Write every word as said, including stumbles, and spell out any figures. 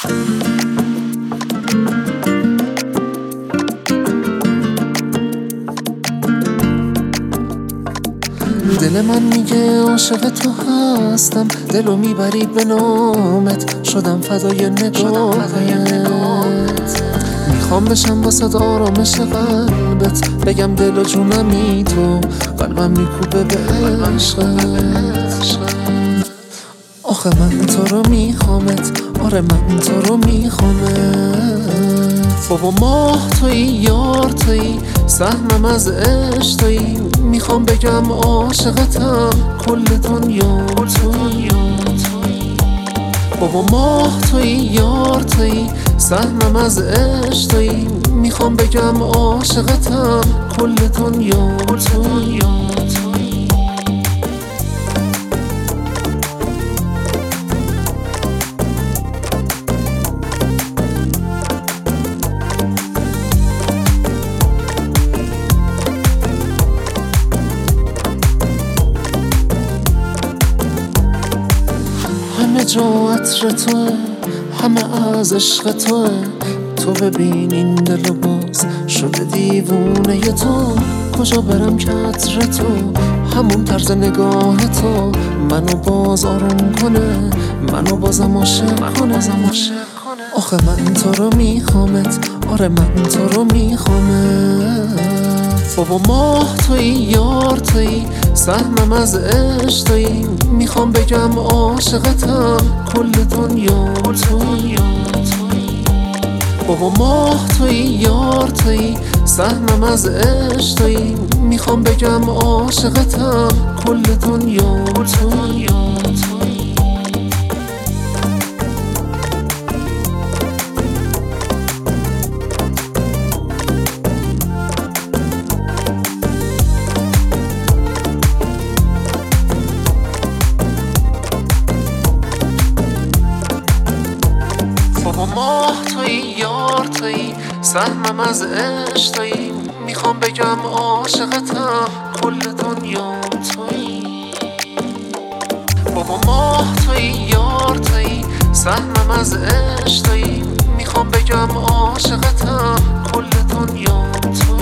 دل من میگه عاشق تو هستم، دلو میبری به نامت، شدم فدای نگاهت. میخوام بشم واسه آرامش قلبت، بگم دل و جونمی تو، قلبم میکوبه به عشقت. آخه من تو رو میخوامت، آره من تو رو میخوامت. بابا ماه تویی، یار تویی، سهمم از عشق تویی. میخوام بگم عاشقتم، کل دنیا تویی. بابا ماه تویی، یار تویی، سهمم از عشق تویی. میخوام بگم عاشقتم، کل دنیا تویی. همه جا عطر توه، همه از عشق توه. تو ببین این دل و باز شده دیوونه تو. کجا برم که عطر تو، همون طرز نگاه تو، منو باز آروم کنه، منو بازم عاشق کنه. آخه من تو رو میخوامت، آره من تو رو میخوامت. بابا ماه تویی، یار تویی، سهمم از عشق تویی. میخوام بگم عاشقتم، کل دنیا تویی. بابا ماه تویی، یار تویی، سهمم از عشق تویی. میخوام بگم عاشقتم، کل دنیا تویی. بابا ماه تویی، یار تویی، سهمم از عشق تویی. میخوام بگم عاشقتم، کل دنیا تویی. بابا ماه تویی، یار تویی، سهمم از عشق تویی. میخوام بگم عاشقتم، کل دنیا تویی.